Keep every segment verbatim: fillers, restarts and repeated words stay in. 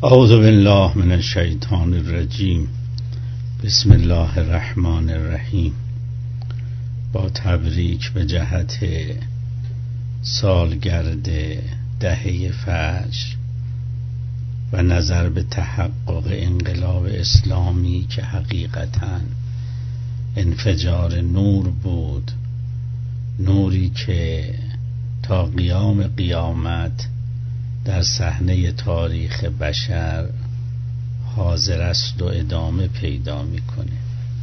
اعوذ بالله من الشیطان الرجیم. بسم الله الرحمن الرحیم. با تبریک به جهت سالگرد دهه فجر و نظر به تحقق انقلاب اسلامی که حقیقتاً انفجار نور بود، نوری که تا قیام قیامت در صحنه تاریخ بشر حاضر است و ادامه پیدا میکنه.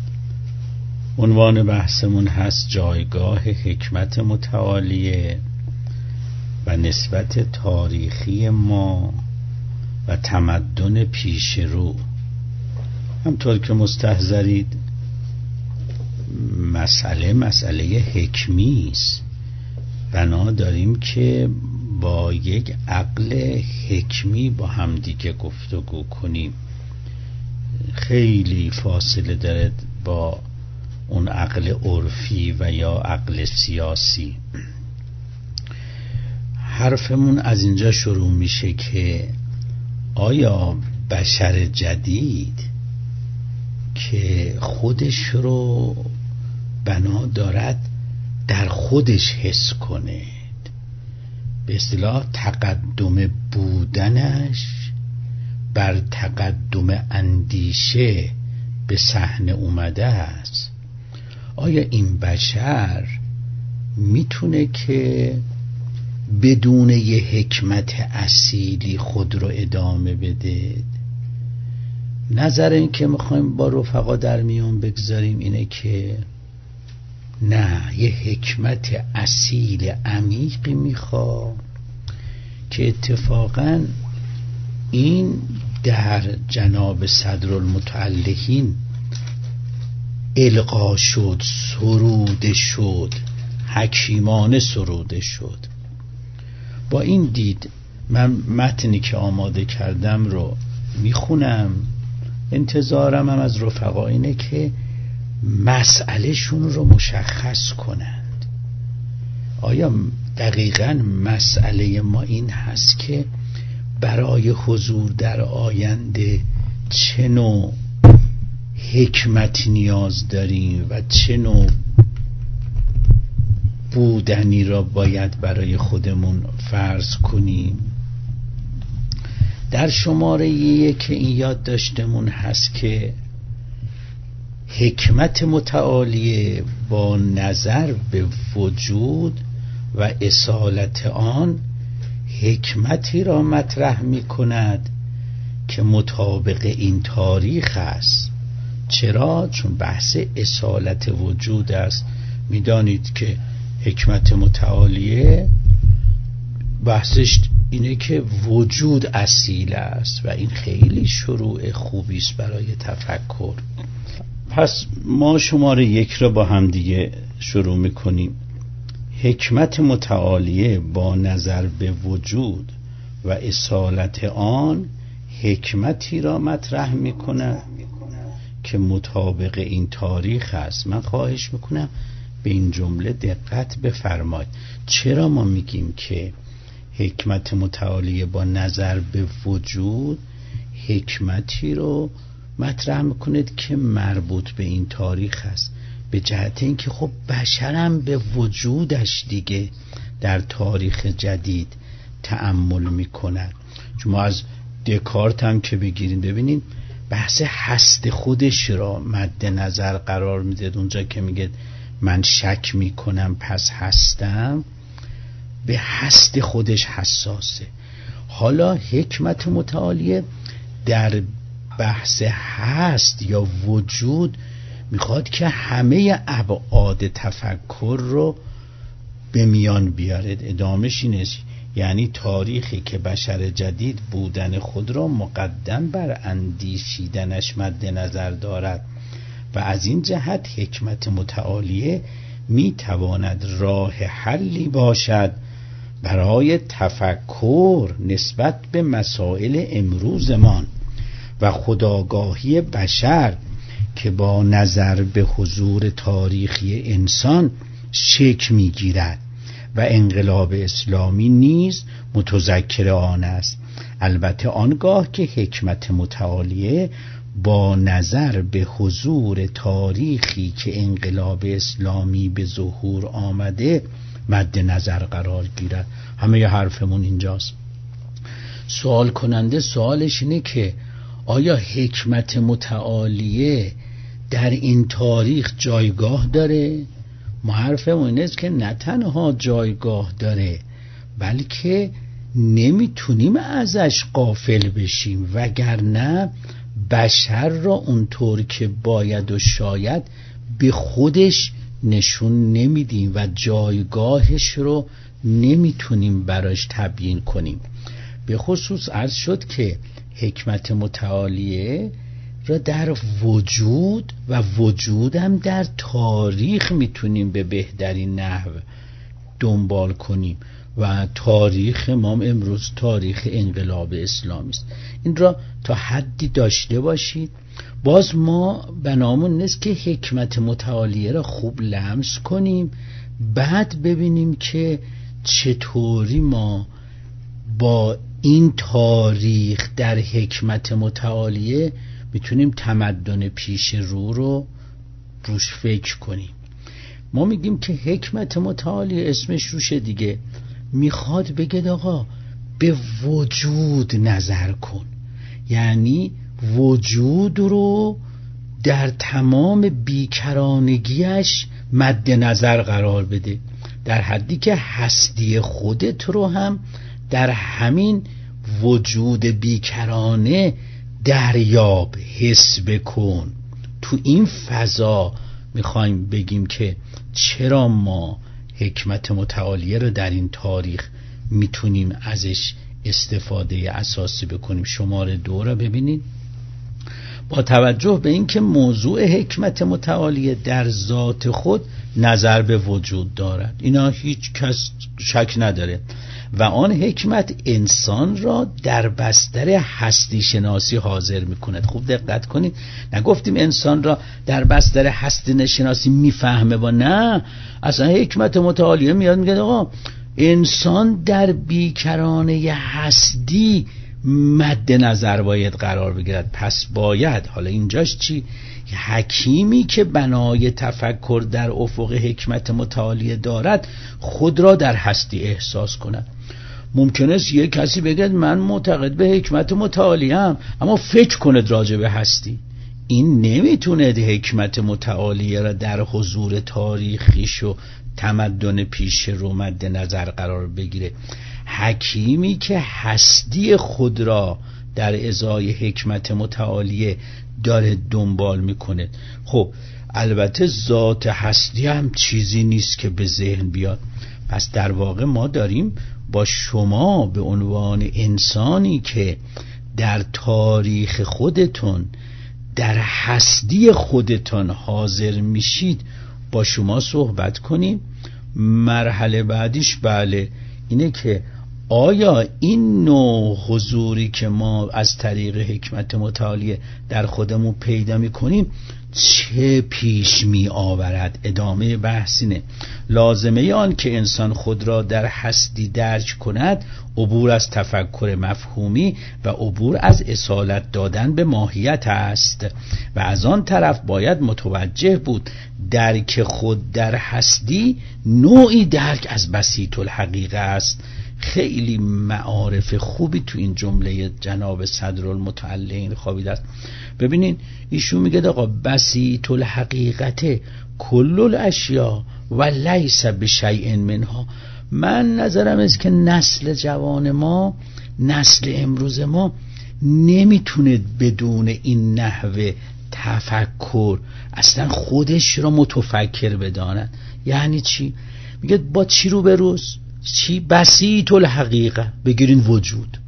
عنوان بحثمون هست جایگاه حکمت متعالیه و نسبت تاریخی ما و تمدن پیش رو. همطور که مستحضرید مسئله مسئله حکمی است. بنا داریم که با یک عقل حکمی با هم دیگه گفتگو کنیم. خیلی فاصله داره با اون عقل عرفی و یا عقل سیاسی. حرفمون از اینجا شروع میشه که آیا بشر جدید که خودش رو بنا دارد در خودش حس کنه، به اصطلاح تقدم بودنش بر تقدم اندیشه به صحنه اومده است، آیا این بشر میتونه که بدون یه حکمت اصیلی خود رو ادامه بده؟ نظر این که میخوایم با رفقا در میون بگذاریم اینه که نه، یه حکمت اصیل عمیقی میخواد که اتفاقا این در جناب صدرالمتعلقین القا شد، سروده شد، حکیمانه سروده شد. با این دید من متنی که آماده کردم رو میخونم. انتظارم هم از رفقا اینه که مسئله شون رو مشخص کنند. آیا دقیقاً مسئله ما این هست که برای حضور در آینده چه نوع حکمت نیاز داریم و چه نوع بودنی را باید برای خودمون فرض کنیم؟ در شماره یک که این یاد داشتمون هست که حکمت متعالیه با نظر به وجود و اصالت آن حکمتی را مطرح می کند که مطابق این تاریخ است. چرا؟ چون بحث اصالت وجود است. می دانید که حکمت متعالیه بحثش اینه که وجود اصیل است و این خیلی شروع خوبی است برای تفکر. پس ما شماره یک را با هم دیگه شروع میکنیم. حکمت متعالیه با نظر به وجود و اصالت آن حکمتی را مطرح میکنه که مطابق این تاریخ است. من خواهش میکنم به این جمله دقت بفرمایید. چرا ما میگیم که حکمت متعالیه با نظر به وجود حکمتی رو مطرح میکنید که مربوط به این تاریخ است؟ به جهت اینکه خب بشرم به وجودش دیگه در تاریخ جدید تأمل میکند. شما از دکارت هم که بگیرید ببینید بحث هست خودش را مد نظر قرار میده. اونجا که میگه من شک میکنم پس هستم، به هست خودش حساسه. حالا حکمت متعالیه در بحث هست یا وجود میخواد که همه ابعاد تفکر رو به میان بیارد. ادامش اینه، یعنی تاریخی که بشر جدید بودن خود را مقدم بر اندیشیدنش مد نظر دارد و از این جهت حکمت متعالیه میتواند راه حلی باشد برای تفکر نسبت به مسائل امروزمان و خودآگاهی بشر که با نظر به حضور تاریخی انسان شکل میگیرد و انقلاب اسلامی نیز متذکر آن است. البته آنگاه که حکمت متعالیه با نظر به حضور تاریخی که انقلاب اسلامی به ظهور آمده مد نظر قرار گیرد. همه ی حرفمون اینجاست. سوال کننده سوالش اینه که آیا حکمت متعالیه در این تاریخ جایگاه داره؟ ما حرفمون اینه که نه تنها جایگاه داره بلکه نمیتونیم ازش غافل بشیم، وگرنه بشر را اونطور که باید و شاید به خودش نشون نمیدیم و جایگاهش رو نمیتونیم براش تبیین کنیم. به خصوص عرض شد که حکمت متعالیه را در وجود و وجودم در تاریخ میتونیم به بهترین نحو دنبال کنیم و تاریخ ما امروز تاریخ انقلاب اسلامی است. این را تا حدی داشته باشید. باز ما بنامون نیست که حکمت متعالیه را خوب لمس کنیم، بعد ببینیم که چطوری ما با این تاریخ در حکمت متعالیه میتونیم تمدن پیش رو رو روش فکر کنیم. ما میگیم که حکمت متعالیه اسمش روشه دیگه، میخواد بگه آقا به وجود نظر کن، یعنی وجود رو در تمام بیکرانگیش مد نظر قرار بده، در حدی که هستی خودت رو هم در همین وجود بیکرانه دریاب، حس بکن. تو این فضا میخوایم بگیم که چرا ما حکمت متعالیه رو در این تاریخ میتونیم ازش استفاده اساسی بکنیم. شماره دو را ببینید. با توجه به اینکه موضوع حکمت متعالیه در ذات خود نظر به وجود دارد، اینا هیچ کس شک نداره، و آن حکمت انسان را در بستر هستی شناسی حاضر میکند. خوب دقت کنید، نگفتیم انسان را در بستر هستی شناسی میفهمه، با نه، اصلا حکمت متعالیه میاد میگه آقا انسان در بیکرانه هستی مد نظر باید قرار بگیرد. پس باید، حالا اینجاش چی؟ حکیمی که بنای تفکر در افق حکمت متعالیه دارد خود را در هستی احساس کند. ممکنه است یک کسی بگه من معتقد به حکمت متعالیه ام، اما فکر کند راجع به هستی. این نمیتونه حکمت متعالیه را در حضور تاریخیش و تمدن پیش رو مد نظر قرار بگیره. حکیمی که هستی خود را در ازای حکمت متعالیه داره دنبال میکنه. خب البته ذات هستی هم چیزی نیست که به ذهن بیاد. پس در واقع ما داریم با شما به عنوان انسانی که در تاریخ خودتون در هستی خودتون حاضر میشید با شما صحبت کنیم. مرحله بعدیش بله اینه که آیا این نوع حضوری که ما از طریق حکمت متعالیه در خودمون پیدا میکنیم چه پیش می آورد؟ ادامه بحثینه. لازمه آن که انسان خود را در هستی درک کند عبور از تفکر مفهومی و عبور از اصالت دادن به ماهیت است، و از آن طرف باید متوجه بود درک خود در هستی نوعی درک از بسیط الحقیقه است. خیلی معارف خوبی تو این جمله جناب صدرالمتعلین خوابیده است. ببینین ایشون میگه آقا بسیط الحقیقت کل الاشیاء و لیس بشیء منها. من نظرم است که نسل جوان ما، نسل امروز ما نمیتونه بدون این نحوه تفکر اصلا خودش را متفکر بداند. یعنی چی؟ میگه با چی رو بروز؟ چی؟ بسیط الحقیقه، بگیرین وجود.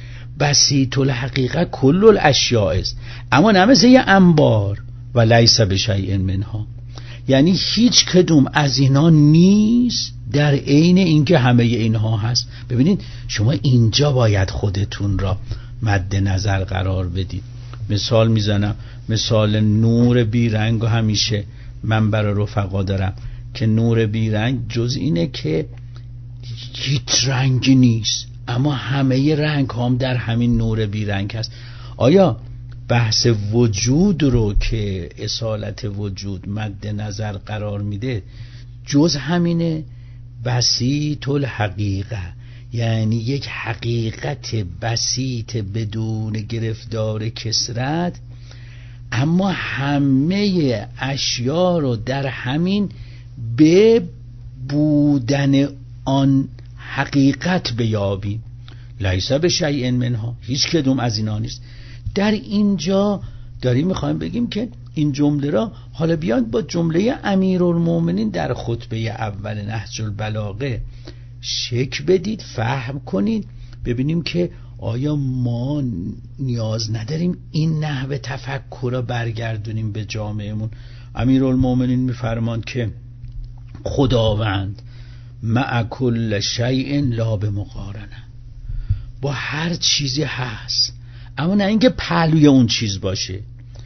بسیط الحقیقه کل الاشیاء است، اما نه مثل یه انبار. و لیس بشیء منها، یعنی هیچ کدوم از اینا نیست در عین اینکه همه اینها هست. ببینید شما اینجا باید خودتون را مد نظر قرار بدید. مثال میزنم، مثال نور بیرنگ و همیشه من برای رفقا دارم که نور بیرنگ جز اینه که هیچ رنگی نیست، اما همه رنگ هم در همین نور بیرنگ هست. آیا بحث وجود رو که اصالت وجود مد نظر قرار میده جز همینه؟ بسیط الحقیقه، یعنی یک حقیقت بسیط بدون گرفتار کثرت، اما همه اشیا رو در همین به بودن آن حقیقت بیابیم. لیس بشیء منها، هیچ کدوم از اینا نیست. در اینجا داریم میخوایم بگیم که این جمله را حالا بیان با جمله امیرالمومنین در خطبه اول نهج البلاغه شک بدید، فهم کنید، ببینیم که آیا ما نیاز نداریم این نحوه تفکر را برگردونیم به جامعهمون. امیرالمومنین میفرمان که خداوند مع کل شیء لا بمقارنه، با هر چیزی هست اما نه اینکه پهلوی اون چیز باشه،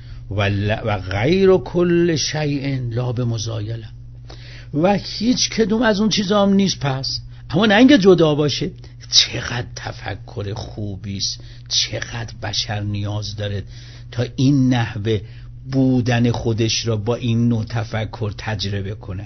و غیر کل شیء لا بمزایله، و هیچ کدوم از اون چیزا هم نیست پس اما نه اینکه جدا باشه. چقدر تفکر خوبیست، چقدر بشر نیاز داره تا این نحوه بودن خودش را با این نوع تفکر تجربه کنه.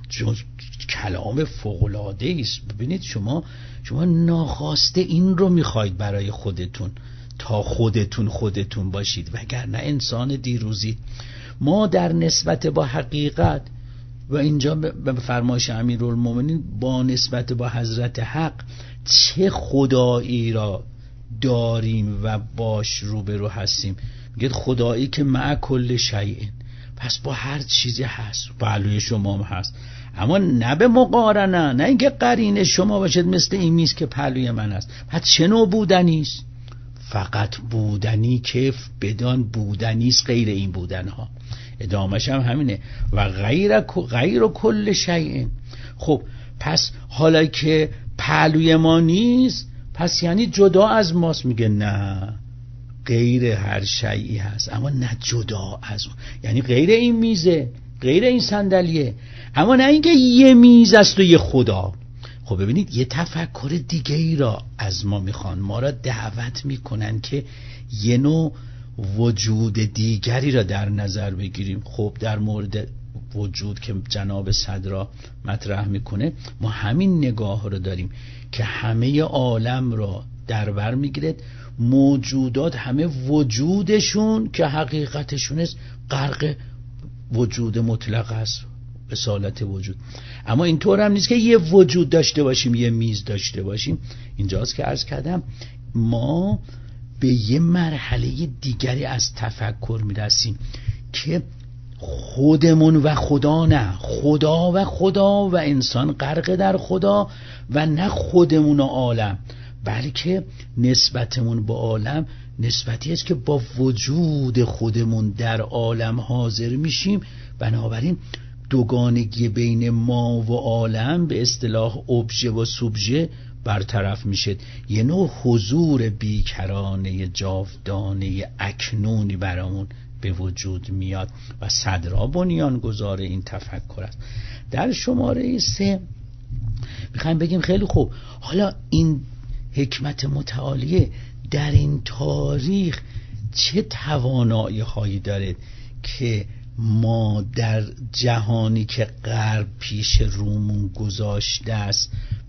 کلام فوق‌العاده است. ببینید شما شما ناخواسته این رو میخواید برای خودتون تا خودتون خودتون باشید، وگرنه انسان دیروزید. ما در نسبت با حقیقت و اینجا به فرمایش امیرالمومنین با نسبت با حضرت حق چه خدایی را داریم و باش روبرو هستیم. میگه خدایی که مع کل شیء، پس با هر چیزی هست، پهلوی شما هم هست، اما نه به مقارنه، نه اینکه قرین شما باشد مثل این میز که پهلوی من است. پس چه نوع بودنی است؟ فقط بودنی که بدان بودنی است، غیر این بودنها. ادامهش هم همینه، و غیر غیر کل شیء. خب پس حالا که پهلوی ما نیست پس یعنی جدا از ماست. میگه نه، غیر هر شیئی هست اما نه جدا از اون، یعنی غیر این میزه، غیر این صندلیه، اما نه اینکه یه میز است و یه خدا. خب ببینید یه تفکر دیگه ای را از ما میخوان، ما را دعوت میکنن که یه نوع وجود دیگری را در نظر بگیریم. خب در مورد وجود که جناب صدرا مطرح میکنه ما همین نگاه رو داریم که همه عالم را در بر میگیرد، موجودات همه وجودشون که حقیقتشون است غرق وجود مطلق است، اصالت وجود. اما اینطور هم نیست که یه وجود داشته باشیم یه میز داشته باشیم. اینجاست که عرض کردم ما به یه مرحله دیگری از تفکر میرسیم که خودمون و خدا نه، خدا و خدا و انسان غرق در خدا، و نه خودمون و عالم، بلکه نسبتمون با عالم نسبتی است که با وجود خودمون در عالم حاضر میشیم. بنابراین دوگانگی بین ما و عالم به اصطلاح ابژه و سوبژه برطرف میشه. یه نوع حضور بیکرانه جاودانه اکنونی برامون به وجود میاد و صدرا بنیان گذار این تفکر است. در شماره سه میخوایم بگیم خیلی خوب، حالا این حکمت متعالیه در این تاریخ چه توانایی هایی داره که ما در جهانی که غرب پیش رومون گذاشته است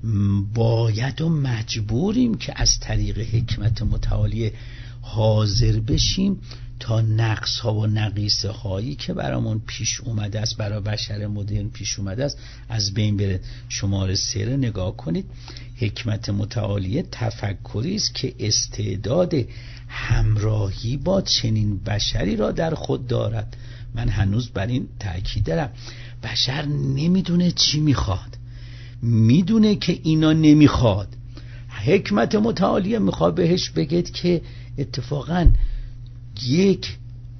باید و مجبوریم که از طریق حکمت متعالیه حاضر بشیم تا نقص ها و نقیصه هایی که برامون پیش اومده است، برای بشر مدرن پیش اومده است، از بین بره. شماره سه رو نگاه کنید. حکمت متعالیه تفکری است که استعداد همراهی با چنین بشری را در خود دارد. من هنوز بر این تأکید دارم، بشر نمیدونه چی میخواد، میدونه که اینا نمیخواد. حکمت متعالیه میخواد بهش بگید که اتفاقاً یک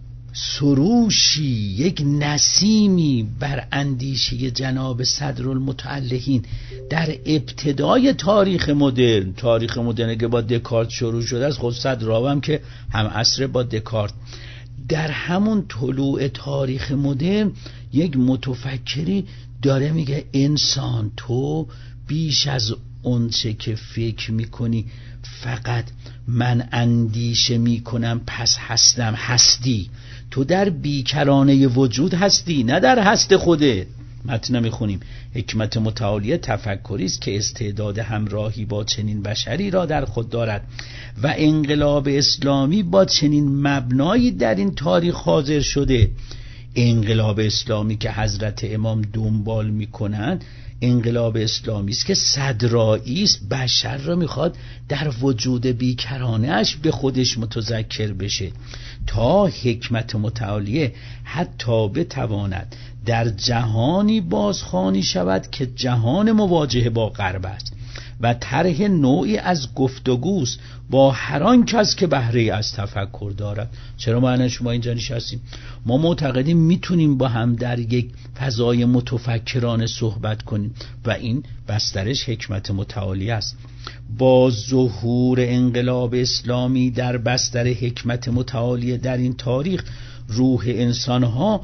سروشی، یک نسیمی بر اندیشه جناب صدرالمتعلقین در ابتدای تاریخ مدرن، تاریخ مدرن که با دکارت شروع شده است، خود صدرا هم که هم عصر با دکارت، در همون طلوع تاریخ مدرن یک متفکری داره میگه انسان تو بیش از اون چه که فکر میکنی فقط من اندیشه میکنم پس هستم. هستی تو در بیکرانه وجود هستی، نه در هست خودت. متن میخونیم حکمت متعالیه تفکری است که استعداد همراهی با چنین بشری را در خود دارد و انقلاب اسلامی با چنین مبنایی در این تاریخ حاضر شده. انقلاب اسلامی که حضرت امام دنبال میکنند انقلاب اسلامی است که صدرایی است، بشر را میخواد در وجود بیکرانه اش به خودش متذکر بشه تا حکمت متعالیه حتی بتواند در جهانی بازخوانی شود که جهان مواجهه با غرب است و طرح نوعی از گفتگوست با هر آن کس که بهره از تفکر دارد. چرا ما الان شما اینجا نشستیم؟ ما معتقدیم میتونیم با هم در یک فضای متفکرانه صحبت کنیم و این بسترش حکمت متعالی است. با ظهور انقلاب اسلامی در بستر حکمت متعالی در این تاریخ، روح انسانها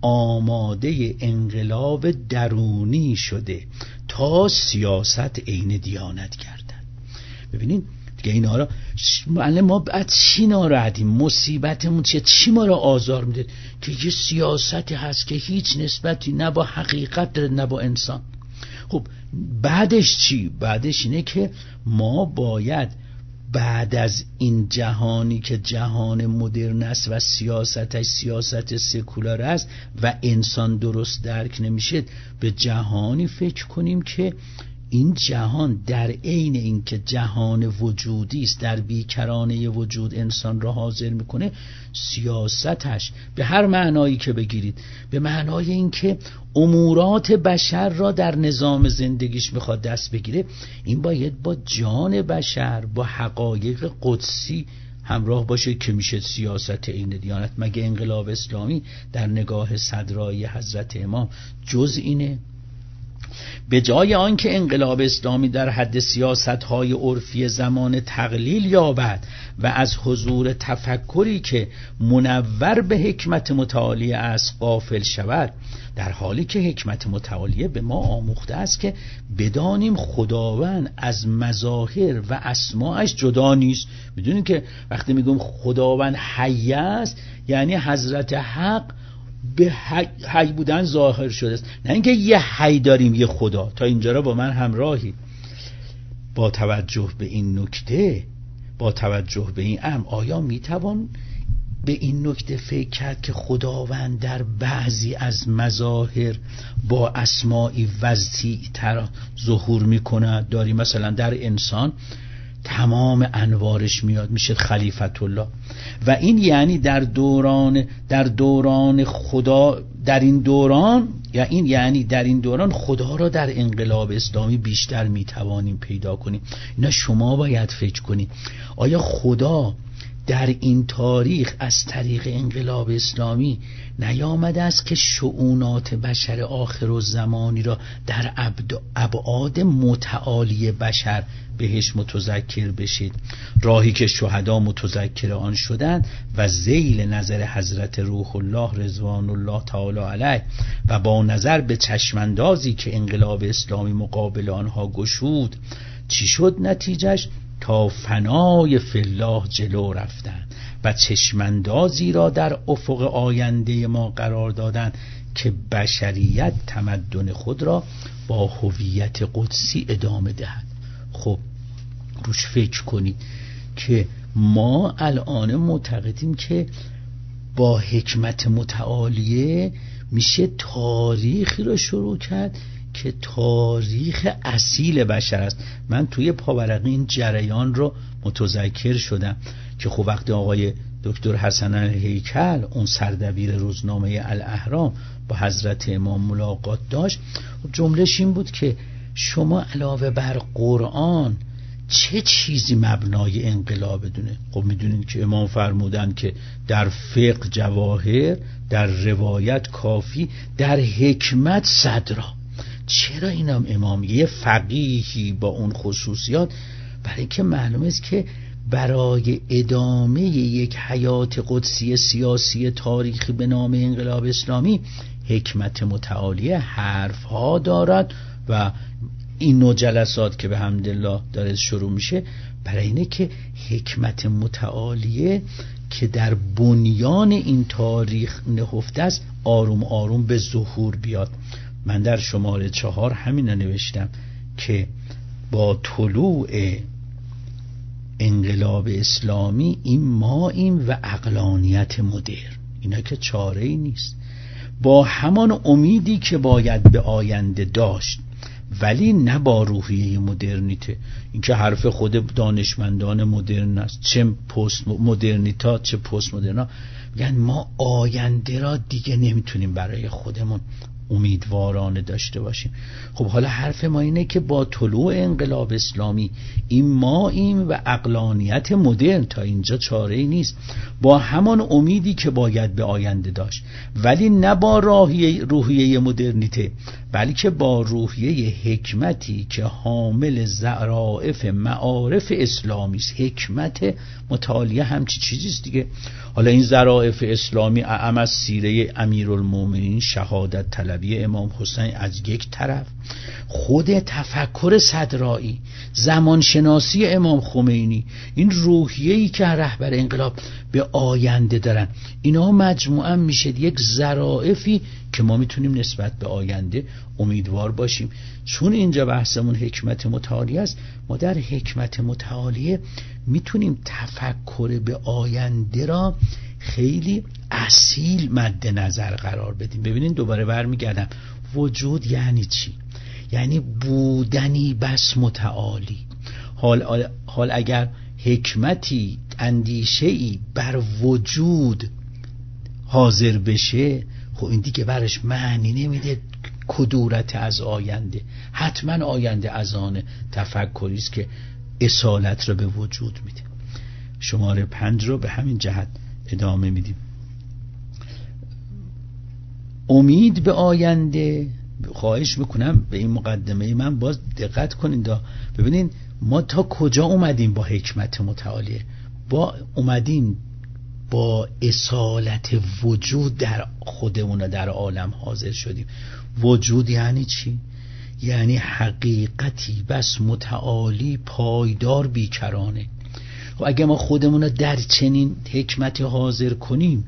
آماده انقلاب درونی شده تا سیاست عین دیانت گردد. ببینید دیگه اینا را معلم ما بعد چی ناراحتیم؟ مصیبتمون چیه؟ چی ما را آزار میده؟ که یه سیاستی هست که هیچ نسبتی نه با حقیقت داره نه با انسان. خب بعدش چی؟ بعدش اینه که ما باید بعد از این جهانی که جهان مدرن است و سیاستش سیاست سکولار است و انسان درست درک نمیشه، به جهانی فکر کنیم که این جهان در عین این که جهان وجودی است، در بیکرانه وجود انسان را حاضر میکنه، سیاستش به هر معنایی که بگیرید، به معنای این که امورات بشر را در نظام زندگیش میخواد دست بگیره، این باید با جان بشر، با حقایق قدسی همراه باشه که میشه سیاست عین دیانت. مگه انقلاب اسلامی در نگاه صدرایی حضرت امام جز اینه؟ به جای آنکه انقلاب اسلامی در حد سیاست‌های عرفی زمان تقلیل یابد و از حضور تفکری که منور به حکمت متعالیه است غافل شود، در حالی که حکمت متعالیه به ما آموخته است که بدانیم خداوند از مظاهر و اسماعش جدا نیست. میدونید که وقتی میگم خداوند حی است یعنی حضرت حق به حی, حی بودن ظاهر شده است، نه اینکه یه حی داریم یه خدا. تا اینجا را با من همراهی. با توجه به این نکته، با توجه به این امر، آیا میتوان به این نکته فکر کرد که خداوند در بعضی از مظاهر با اسماعی وضعی تر ظهور میکند؟ داری مثلا در انسان تمام انوارش میاد میشه خلیفت الله، و این یعنی در دوران در دوران خدا در این دوران یا این یعنی در این دوران خدا را در انقلاب اسلامی بیشتر میتوانیم پیدا کنیم. اینا شما باید فکر کنید. آیا خدا در این تاریخ از طریق انقلاب اسلامی نیامده است که شؤونات بشر آخر و زمانی را در ابعاد متعالی بشر بهش متذکر بشید؟ راهی که شهدا متذکر آن شدند و ذیل نظر حضرت روح الله رضوان الله تعالی علیه و با نظر به چشماندازی که انقلاب اسلامی مقابل آنها گشود، چی شد نتیجهش؟ تا فنای فی الله جلو رفتن و چشماندازی را در افق آینده ما قرار دادن که بشریت تمدن خود را با هویت قدسی ادامه دهد. خب روش فکر کنید که ما الان معتقدیم که با حکمت متعالیه میشه تاریخی رو شروع کرد که تاریخ اصیل بشر است. من توی پاورقی این جریان رو متذکر شدم که خب وقتی آقای دکتر حسن الهیکل اون سردبیر روزنامه الاهرام با حضرت امام ملاقات داشت، جملهش این بود که شما علاوه بر قرآن چه چیزی مبنای انقلاب دونه؟ خب میدونید که امام فرمودن که در فقه جواهر، در روایت کافی، در حکمت صدرا. چرا اینم امام یه فقیهی با اون خصوصیات؟ برای که معلومه است که برای ادامه یک حیات قدسی سیاسی تاریخی به نام انقلاب اسلامی حکمت متعالیه حرفها دارد و این نوع جلسات که به حمدالله داره شروع میشه برای اینه که حکمت متعالیه که در بنیان این تاریخ نهفته است آروم آروم به ظهور بیاد. من در شماره چهار همین نوشتم که با طلوع انقلاب اسلامی این ماییم و عقلانیت مدرن، اینا که چاره ای نیست، با همان امیدی که باید به آینده داشت ولی نه با روحیه مدرنیته. این که حرف خود دانشمندان مدرن است، چه پست مدرنیتا چه پست مدرنا، میگن ما آینده را دیگه نمیتونیم برای خودمون امیدوارانه داشته باشیم. خب حالا حرف ما اینه که با طلوع انقلاب اسلامی این ما این و عقلانیت مدرن تا اینجا چاره ای نیست، با همان امیدی که باید به آینده داشت ولی نه با روحیه روحیه مدرنیته، بلکه با روحیه حکمتی که حامل ظرافت معارف اسلامی است. حکمت متعالیه همچی چیزیست دیگه. حالا این ظرافت اسلامی اعم از سیره امیرالمومنین، شهادت طلبی امام حسین از یک طرف، خود تفکر صدرائی، زمانشناسی امام خمینی، این روحیه‌ای که رهبر انقلاب به آینده دارن، اینا مجموعاً میشه یک ظرافتی که ما میتونیم نسبت به آینده امیدوار باشیم. چون اینجا بحثمون حکمت متعالیه است، ما در حکمت متعالیه میتونیم تفکر به آینده را خیلی اصیل مد نظر قرار بدیم. ببینید دوباره برمیگردم، وجود یعنی چی؟ یعنی بودنی بس متعالی. حال, حال اگر حکمتی، اندیشه‌ای بر وجود حاضر بشه، خب این دیگه برش معنی نمیده کدورت از آینده. حتما آینده از آن تفکری است که اصالت را به وجود میده. شماره پنج رو به همین جهت ادامه میدیم. امید به آینده، خواهش میکنم به این مقدمه من باز دقت کنین دا ببینین ما تا کجا اومدیم با حکمت متعالیه. با اومدیم با اصالت وجود در خودمون و در عالم حاضر شدیم. وجود یعنی چی؟ یعنی حقیقتی بس متعالی، پایدار، بیکرانه. و اگه ما خودمون رو در چنین حکمتی حاضر کنیم،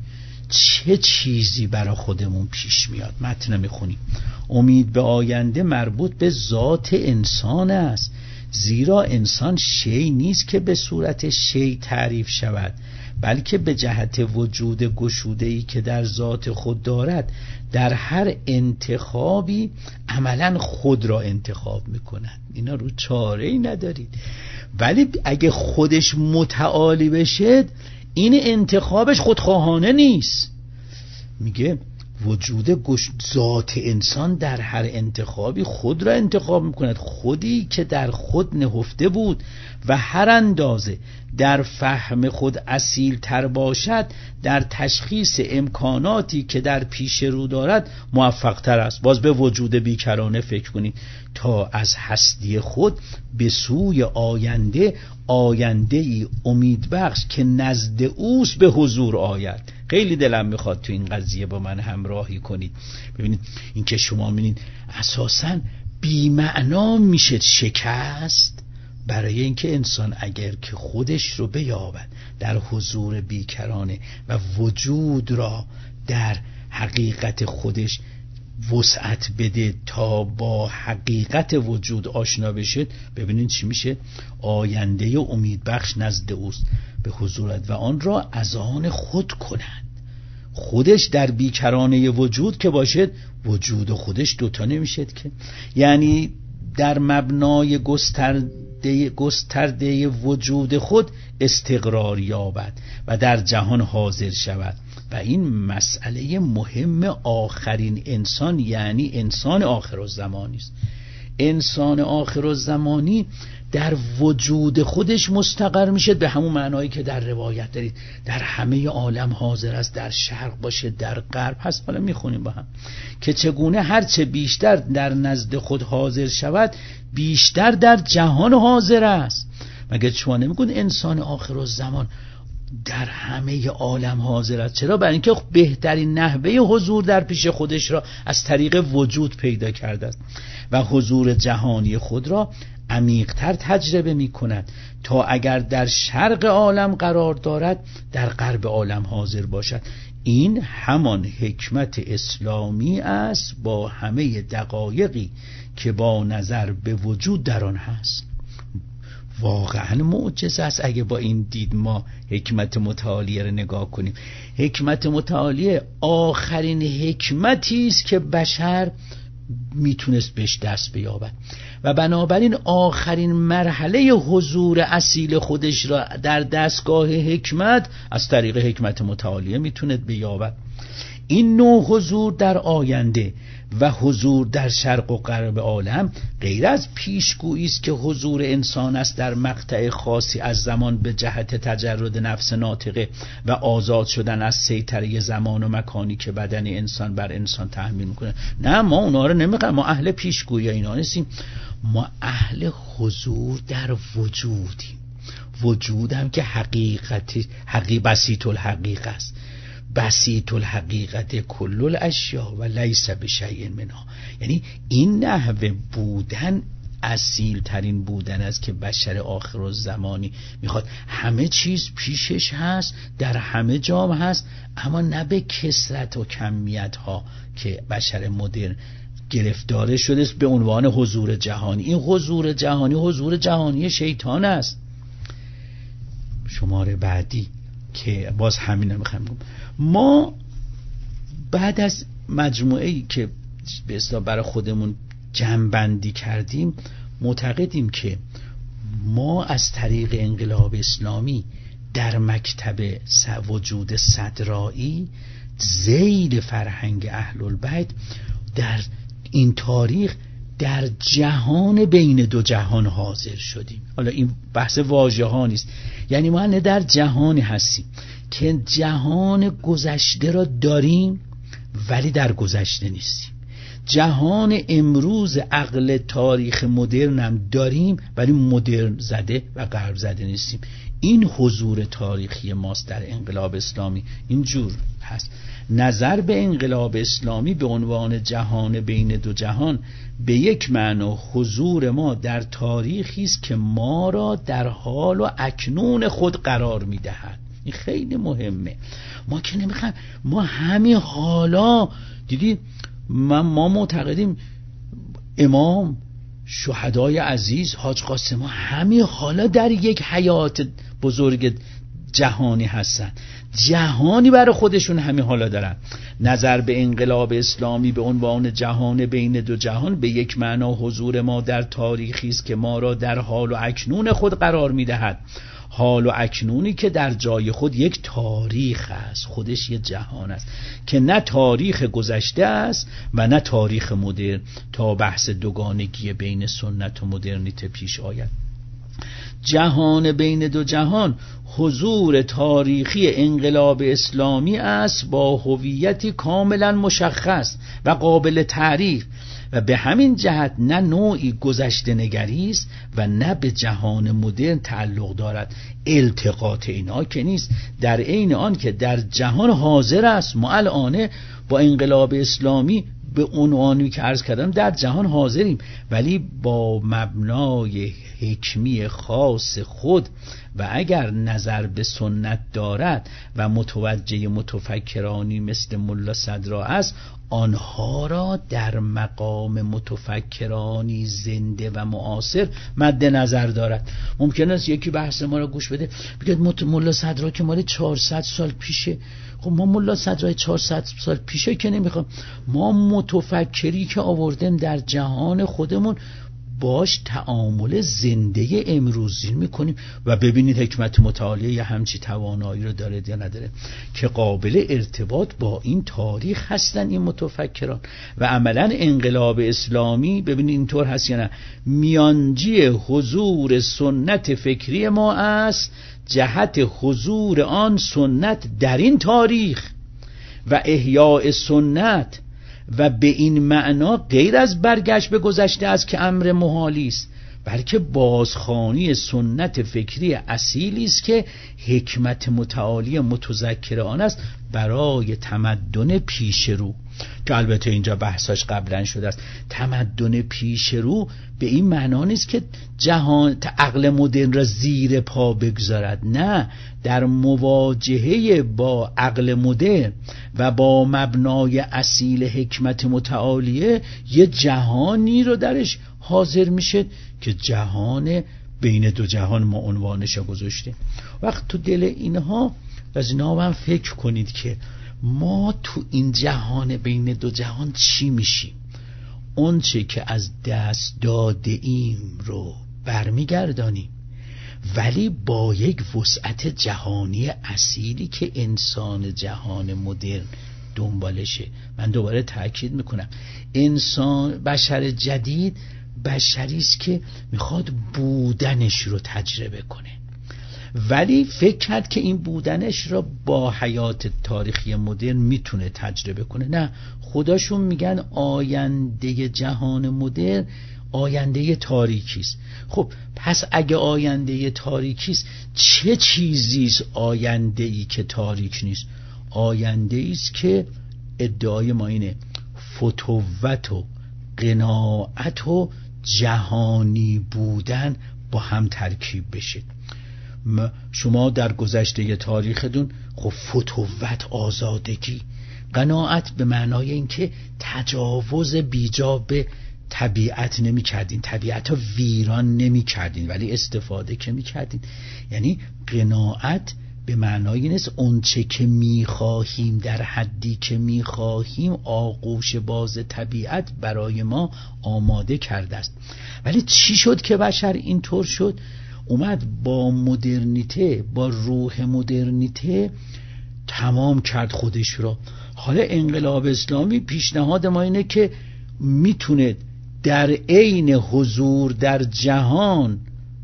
چه چیزی برای خودمون پیش میاد؟ متن میخونیم. امید به آینده مربوط به ذات انسان است، زیرا انسان شی نیست که به صورت شی تعریف شود، بلکه به جهت وجود گشوده‌ای که در ذات خود دارد در هر انتخابی عملا خود را انتخاب میکند. اینا رو چاره‌ای ندارید. ولی اگه خودش متعالی بشه، این انتخابش خودخواهانه نیست. میگه وجود گش... ذات انسان در هر انتخابی خود را انتخاب میکند، خودی که در خود نهفته بود و هر اندازه در فهم خود اصیل تر باشد، در تشخیص امکاناتی که در پیش رو دارد موفق تر است. باز به وجود بیکرانه فکر کنید تا از هستی خود به سوی آینده، آینده ای امید بخش که نزد اوست به حضور آید. خیلی دلم میخواد تو این قضیه با من همراهی کنید. ببینید این که شما میبینید اساساً بی‌معنا میشه شکست، برای اینکه انسان اگر که خودش رو بیابد در حضور بیکرانه و وجود را در حقیقت خودش وسعت بده تا با حقیقت وجود آشنا بشه، ببینید چی میشه. آینده امید بخش نزد اوست به حضورت و آن را از آن خود کند. خودش در بیکرانه وجود که باشد، وجود خودش دوتا نمیشد که. یعنی در مبنای گسترده گسترده وجود خود استقرار یابد و در جهان حاضر شود. و این مسئله مهم آخرین انسان، یعنی انسان آخرالزمانی است. انسان آخرالزمانی در وجود خودش مستقر میشه، به همون معنایی که در روایت دارید در همه عالم حاضر است، در شرق باشه در غرب هست. حالا میخونیم با هم که چگونه هرچه بیشتر در نزد خود حاضر شود، بیشتر در جهان حاضر است. مگه شما نمیگون انسان آخرالزمان در همه عالم حاضر است؟ چرا؟ برای اینکه بهترین نحوه حضور در پیش خودش را از طریق وجود پیدا کرده است. و حضور جهانی خود را عمیق‌تر تجربه می‌کند تا اگر در شرق عالم قرار دارد در غرب عالم حاضر باشد. این همان حکمت اسلامی است با همه دقایقی که با نظر به وجود در آن هست. واقعا معجزه است اگه با این دید ما حکمت متعالیه رو نگاه کنیم. حکمت متعالیه آخرین حکمتی است که بشر میتونست بهش دست بیابد و بنابراین آخرین مرحله حضور اصیل خودش را در دستگاه حکمت از طریق حکمت متعالیه میتونه بیابد. این نوع حضور در آینده و حضور در شرق و غرب عالم غیر از پیشگویی است که حضور انسان است در مقطع خاصی از زمان به جهت تجرد نفس ناطقه و آزاد شدن از سیطره زمان و مکانی که بدن انسان بر انسان تحمیل میکنه. نه، ما اونا رو نمیگیم، ما اهل پیشگویی اینا نیستیم، ما اهل حضور در وجودیم. وجود هم که حقیقت حقیقت بسیط الحقیقه است، بسیط الحقیقت کل الاشیاء و لیس بشیء منها. یعنی این نحوه بودن اصیل ترین بودن است که بشر آخر الزمانی میخواد. همه چیز پیشش هست، در همه جا هست، اما نه به کثرت و کمیت ها که بشر مدرن گرفتار شده است به عنوان حضور جهانی. این حضور جهانی حضور جهانی شیطان است. شماره بعدی که باز همین رو میخوام بگم، ما بعد از مجموعه‌ای که به اصطلاح برای خودمون جمع‌بندی کردیم معتقدیم که ما از طریق انقلاب اسلامی در مکتب وجود صدرایی ذیل فرهنگ اهل البیت در این تاریخ در جهان بین دو جهان حاضر شدیم. حالا این بحث واژه ها نیست، یعنی ما نه در جهانی هستیم که جهان گذشته را داریم ولی در گذشته نیستیم، جهان امروز عقل تاریخ مدرن هم داریم ولی مدرن زده و غرب زده نیستیم. این حضور تاریخی ماست در انقلاب اسلامی. اینجور هست. نظر به انقلاب اسلامی به عنوان جهان بین دو جهان به یک معنا حضور ما در تاریخی است که ما را در حال و اکنون خود قرار می‌دهد. این خیلی مهمه. ما که نمیخوایم، ما همین حالا دیدید ما, ما معتقدیم امام شهدای عزیز حاج قاسم ما همین حالا در یک حیات بزرگ جهانی هستن، جهانی برای خودشون همین حالا دارن. نظر به انقلاب اسلامی به عنوان جهان بین دو جهان به یک معنا حضور ما در تاریخی است که ما را در حال و اکنون خود قرار میدهد. حال و اکنونی که در جای خود یک تاریخ است، خودش یک جهان است که نه تاریخ گذشته است و نه تاریخ مدرن، تا بحث دوگانگی بین سنت و مدرنیته پیش آید. جهان بین دو جهان حضور تاریخی انقلاب اسلامی است با هویتی کاملا مشخص و قابل تعریف و به همین جهت نه نوعی گذشته نگری است و نه به جهان مدرن تعلق دارد. التقاط اینا که نیست، در عین آن که در جهان حاضر است. ما الان با انقلاب اسلامی به عنوانی که عرض کردم در جهان حاضریم ولی با مبنای حکمی خاص خود و اگر نظر به سنت دارد و متوجه متفکرانی مثل ملا صدرا است، آنها را در مقام متفکرانی زنده و معاصر مد نظر دارد. ممکن است یکی بحث ما را گوش بده بگه ملا صدرا که مال چهارصد سال پیشه. خب ما ملا صدرای چهارصد سال پیشه که نمیخوام، ما متفکری که آوردیم در جهان خودمون باش تعامل زنده امروزی میکنیم و ببینید حکمت متعالیه یه همچی توانایی رو داره یا نداره که قابل ارتباط با این تاریخ هستن این متفکران. و عملا انقلاب اسلامی ببینید اینطور هست یا نه، میانجی حضور سنت فکری ما است جهت حضور آن سنت در این تاریخ و احیاء سنت و به این معنا غیر از برگشت به گذشته است که امر محالی است، بلکه بازخوانی سنت فکری اصیلی است که حکمت متعالی متذکر آن است برای تمدن پیش رو، که البته اینجا بحثاش قبلا شده است. تمدن پیش رو به این معنا نیست که جهان عقل مدرن را زیر پا بگذارد، نه، در مواجهه با عقل مدرن و با مبنای اصیل حکمت متعالیه یه جهانی رو درش حاضر میشه که جهان بین دو جهان ما عنوانش گذاشتیم. وقت تو دل اینها از اینا هم فکر کنید که ما تو این جهان بین دو جهان چی میشیم. اون چه که از دست داده ایم رو برمیگردانیم، ولی با یک وسعت جهانی اصیلی که انسان جهان مدرن دنبالشه. من دوباره تأکید میکنم، انسان بشر جدید بشری است که میخواد بودنش رو تجربه کنه، ولی فکر کرد که این بودنش را با حیات تاریخی مدرن میتونه تجربه کنه. نه، خداشون میگن آینده جهان مدرن آینده تاریکی است. خب پس اگه آینده تاریکی است، چه چیزی است آینده ای که تاریک نیست؟ آینده ای است که ادعای ما اینه فتوت و قناعت و جهانی بودن با هم ترکیب بشه. شما در گذشته تاریختون خب فتوت آزادگی، قناعت به معنای این که تجاوز بیجا به طبیعت نمی کردین، طبیعت ها ویران نمی کردین ولی استفاده که می کردین. یعنی قناعت به معنای نیست اون چه که می خواهیم در حدی که می خواهیم آغوش باز طبیعت برای ما آماده کرده است. ولی چی شد که بشر اینطور شد؟ اومد با مدرنیته، با روح مدرنیته تمام کرد خودش را. حالا انقلاب اسلامی پیشنهاد ما اینه که میتونه در عین حضور در جهان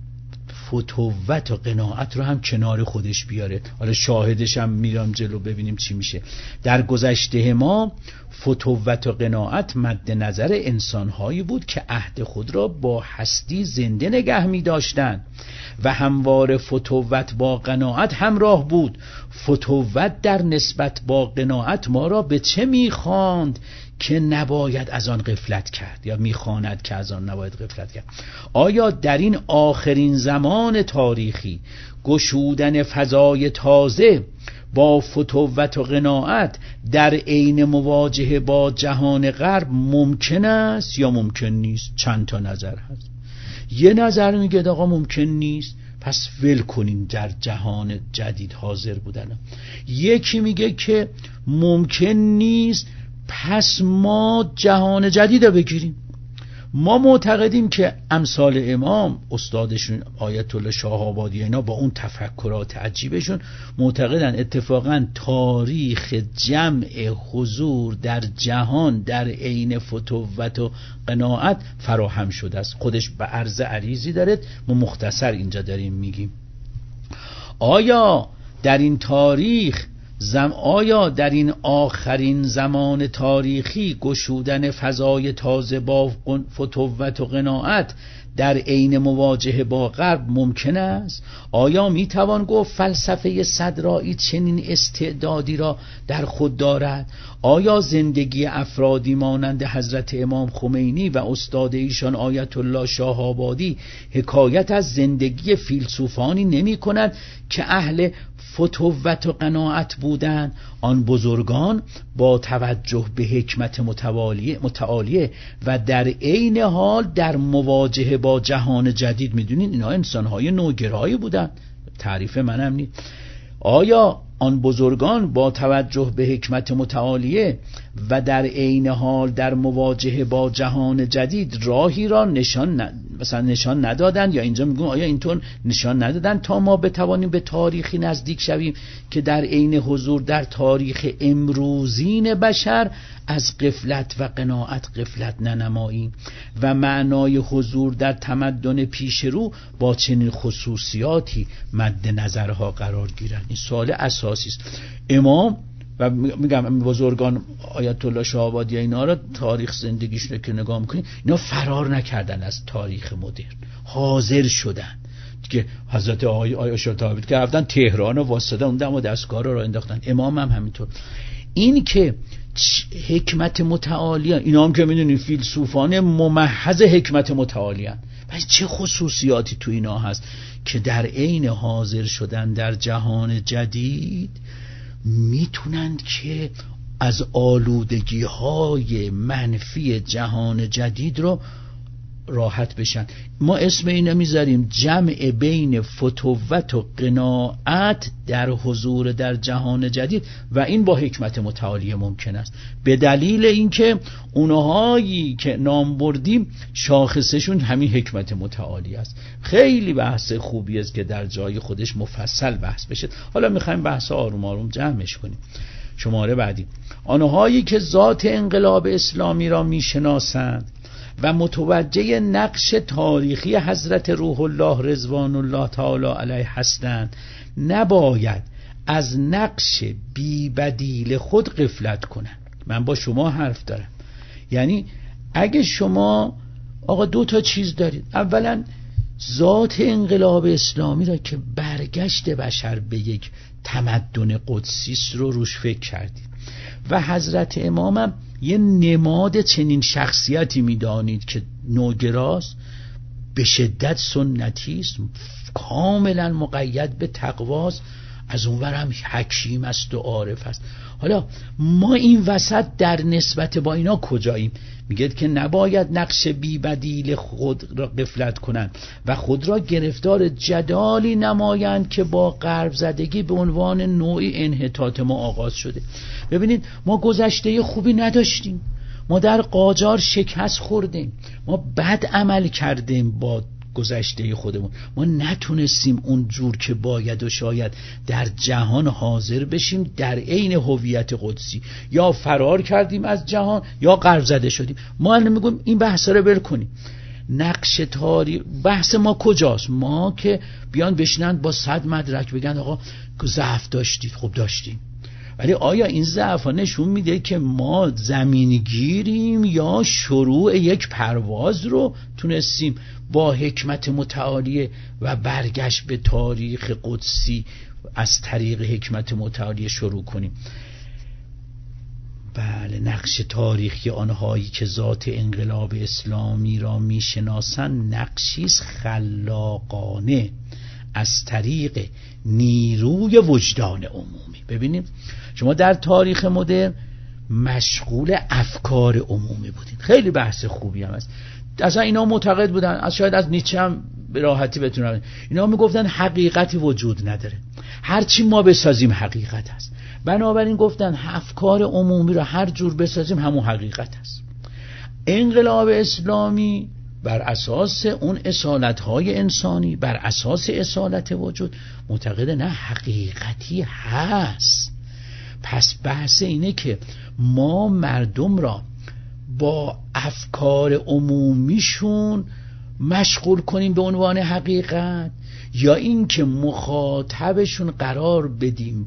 فتوت و قناعت رو هم کنار خودش بیاره. حالا شاهدش هم میرم جلو ببینیم چی میشه. در گذشته ما فتوت و قناعت مد نظر انسانهایی بود که عهد خود را با هستی زنده نگه می داشتن و همواره فتوت با قناعت همراه بود. فتوت در نسبت با قناعت ما را به چه میخواند که نباید از آن غفلت کرد، یا میخواند که از آن نباید غفلت کرد. آیا در این آخرین زمان تاریخی گشودن فضای تازه با فتوت و قناعت در عین مواجهه با جهان غرب ممکن است یا ممکن نیست؟ چند تا نظر هست. یه نظر میگه آقا ممکن نیست، پس ول کنین در جهان جدید حاضر بودن. یکی میگه که ممکن نیست، پس ما جهان جدید رو بگیریم. ما معتقدیم که امثال امام، استادشون آیت الله شاه آبادی، اینا با اون تفکرات عجیبشون معتقدن اتفاقا تاریخ جمع حضور در جهان در عین فتوت و قناعت فراهم شده است. خودش به عرض عریضی داره، ما مختصر اینجا داریم میگیم. آیا در این تاریخ زم آیا در این آخرین زمان تاریخی گشودن فضای تازه با فتوت و قناعت در عین مواجهه با غرب ممکن است؟ آیا میتوان گفت فلسفه صدرایی چنین استعدادی را در خود دارد؟ آیا زندگی افرادی مانند حضرت امام خمینی و استاد ایشان آیت الله شاه آبادی حکایت از زندگی فیلسوفانی نمی کند که اهل فتوت و قناعت بودن؟ آن بزرگان با توجه به حکمت متعالیه متعالیه و در عین حال در مواجهه با جهان جدید، میدونین اینا انسانهای نوگرایی بودن، تعریف منم نیست. آیا آن بزرگان با توجه به حکمت متعالیه و در عین حال در مواجهه با جهان جدید راهی را نشان ن... مثلا نشان ندادن؟ یا اینجا میگم آیا اینطور نشان ندادن تا ما بتوانیم به تاریخی نزدیک شویم که در عین حضور در تاریخ امروزین بشر از غفلت و قناعت غفلت ننماییم و معنای حضور در تمدن پیش رو با چنین خصوصیاتی مد نظرها قرار گیرند؟ این سوال اساسی است. امام و میگم بزرگان آیت الله شاه‌آبادی اینا رو تاریخ زندگیش رو که نگاه میکنی، اینا فرار نکردن از تاریخ مدرن، حاضر شدن که حضرت آقای آیت شاطبی که رفتن تهران و واسطه اون دم و دستگاه رو انداختن، امام هم همینطور. این که حکمت متعالیه، اینا هم که میدونین فیلسوفان ممحض حکمت متعالیه، پس چه خصوصیاتی تو اینا هست که در عین حاضر شدن در جهان جدید میتونند که از آلودگی های منفی جهان جدید رو راحت بشن. ما اسم اینو میذاریم جمع بین فتوت و قناعت در حضور در جهان جدید، و این با حکمت متعالی ممکن است، به دلیل اینکه اونهایی که نام بردیم شاخصشون همین حکمت متعالی است. خیلی بحث خوبی است که در جای خودش مفصل بحث بشه. حالا میخوایم بحث آروم آروم جمعش کنیم. شماره بعدی، آنهایی که ذات انقلاب اسلامی را میشناسند و متوجه نقش تاریخی حضرت روح الله رضوان الله تعالی علیه هستند، نباید از نقش بی بدیل خود غفلت کنند. من با شما حرف دارم، یعنی اگه شما آقا دو تا چیز دارید، اولا ذات انقلاب اسلامی را که برگشت بشر به یک تمدن قدسی رو روش فکر کردید و حضرت امامم یه نماد چنین شخصیتی میدانید که نوگراست، به شدت سنتی است، کاملا مقید به تقواست، از اونور هم حکیم است و عارف است. حالا ما این وسط در نسبت با اینا کجاییم؟ میگه که نباید نقش بی بدیل خود را غفلت کنند و خود را گرفتار جدالی نمایند که با غرب زدگی به عنوان نوعی انحطاط ما آغاز شده. ببینید ما گذشته خوبی نداشتیم، ما در قاجار شکست خوردیم، ما بد عمل کردیم با گذشته خودمون، ما نتونستیم اون جور که باید و شاید در جهان حاضر بشیم در عین هویت قدسی، یا فرار کردیم از جهان یا غرب زده شدیم. ما الان میگم این بحث رو بر کنیم. نقش تاریخ بحث ما کجاست؟ ما که بیان بشینند با صد مدرک بگن آقا ضعف داشتید، خب داشتیم، ولی آیا این ضعف نشون میده که ما زمینگیریم یا شروع یک پرواز رو تونستیم با حکمت متعالی و برگشت به تاریخ قدسی از طریق حکمت متعالی شروع کنیم؟ بله، نقش تاریخی آنهایی که ذات انقلاب اسلامی را میشناسند نقشی خلاقانه از طریق نیروی وجدان عمومی. ببینیم شما در تاریخ مدرن مشغول افکار عمومی بودید، خیلی بحث خوبی هم است. اصلا اینا معتقد بودن، از شاید از نیچه هم به راحتی بتونن، اینا میگفتن حقیقتی وجود نداره، هرچی ما بسازیم حقیقت است. بنابراین گفتن افکار عمومی رو هر جور بسازیم همون حقیقت است. انقلاب اسلامی بر اساس اون اصالت‌های انسانی، بر اساس اصالت وجود معتقد نه حقیقتی هست. پس بحث اینه که ما مردم را با افکار عمومیشون مشغول کنیم به عنوان حقیقت، یا این که مخاطبشون قرار بدیم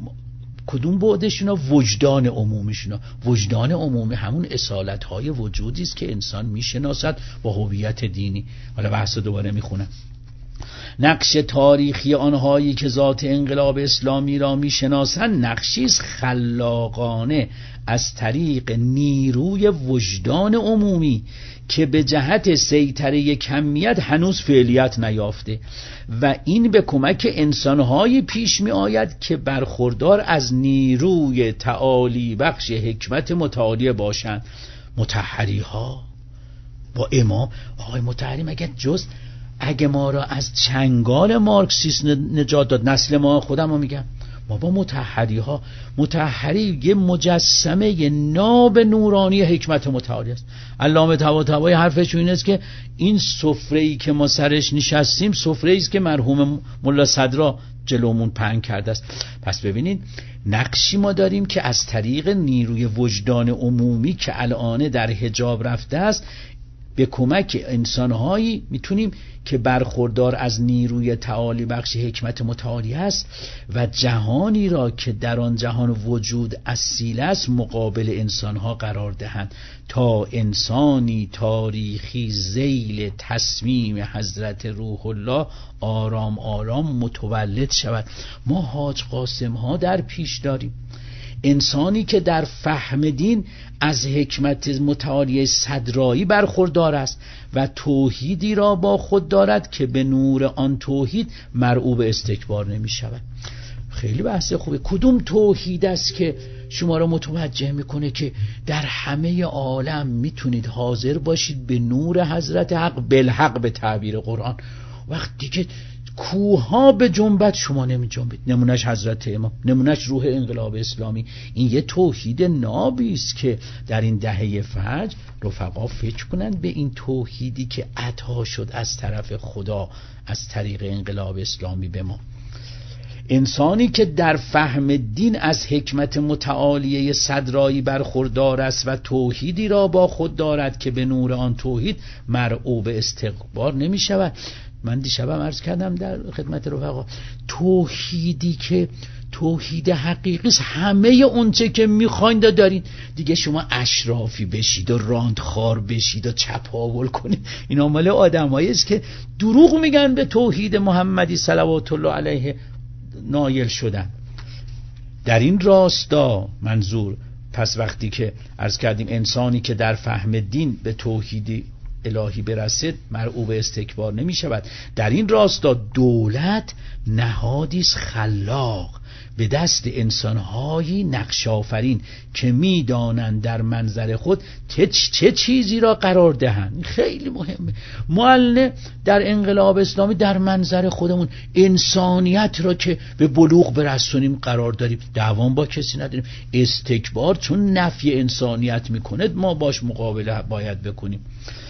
کدوم بعدشون؟ وجدان عمومیشون. وجدان عمومی همون اصالت‌های وجودی است که انسان میشناسد با هویت دینی. حالا بحث دوباره میخونم. نقش تاریخی آنهایی که ذات انقلاب اسلامی را میشناسند نقشی خلاقانه از طریق نیروی وجدان عمومی که به جهت سیطره کمیت هنوز فعلیت نیافته و این به کمک انسان‌های پیش می آید که برخوردار از نیروی تعالی بخش حکمت متعالی باشند. مطهری ها با امام، آقای مطهری مگه جز اگه ما را از چنگال مارکسیسم نجات داد، نسل ما، خودم رو میگم، ما با مطهری ها، مطهری یه مجسمه یه ناب نورانی حکمت متعالی است. علامه طباطبایی حرفش این است که این سفره‌ای که ما سرش نشستیم سفره‌ای است که مرحوم ملا صدرا جلومون پهن کرده است. پس ببینید نقشی ما داریم که از طریق نیروی وجدان عمومی که الان در حجاب رفته است به کمک انسانهایی میتونیم که برخوردار از نیروی تعالی بخش حکمت متعالی است و جهانی را که در آن جهان وجود اصیل است مقابل انسانها قرار دهند تا انسانی تاریخی ذیل تصمیم حضرت روح الله آرام آرام متولد شود. ما حاج قاسم ها در پیش داریم، انسانی که در فهم دین از حکمت متعالی صدرایی برخوردار است و توحیدی را با خود دارد که به نور آن توحید مرعوب استکبار نمی شود. خیلی بحث خوبه. کدوم توحید است که شما را متوجه میکنه که در همه عالم میتونید حاضر باشید به نور حضرت حق بالحق به تعبیر قرآن؟ وقتی که کوها به جنبت شما نمی جنبید. نمونش حضرت امام، نمونش روح انقلاب اسلامی. این یه توحید نابی است که در این دهه فجر رفقا فکر کنند به این توحیدی که عطا شد از طرف خدا از طریق انقلاب اسلامی به ما. انسانی که در فهم دین از حکمت متعالیه صدرایی برخوردار است و توحیدی را با خود دارد که به نور آن توحید مرعوب استکبار نمی شود. من دیشبم عرض کردم در خدمت رفقا، توحیدی که توحید حقیقی است، همه اونچه که میخواین دارین دیگه. شما اشرافی بشید و راندخار بشید و چپاول کنید، اینا مال آدمایی است که دروغ میگن به توحید محمدی صلوات الله علیه نایل شدن. در این راستا منظور پس وقتی که عرض کردیم انسانی که در فهم دین به توحیدی الهی برسد مرعوب استکبار نمی شود، در این راستا دولت نهادی است خلاق به دست انسانهایی نقش آفرین که می دانند در منظر خود چه چه چیزی را قرار دهند. خیلی مهمه. معلم در انقلاب اسلامی در منظر خودمون انسانیت را که به بلوغ برسونیم قرار داریم، دوام با کسی نداریم. استکبار چون نفی انسانیت میکنه ما باش مقابله باید بکنیم.